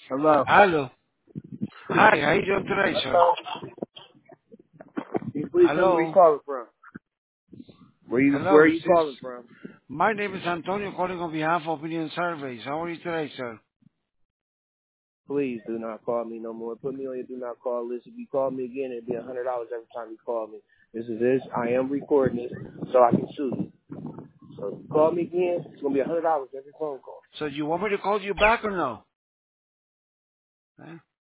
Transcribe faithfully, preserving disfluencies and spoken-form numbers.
Hello. Hello. Hi, how you doing today, sir? Hello. Can you please tell me where you Hello. calling from? Where you where Hello, are is you this... calling from? My name is Antonio calling on behalf of Opinion Surveys. How are you today, sir? Please do not call me no more. Put me on your do not call list. If you call me again, it'll be a hundred dollars every time you call me. This is this. I am recording this so I can sue you. So if you call me again, it's gonna be a hundred dollars every phone call. So you want me to call you back or no? Huh?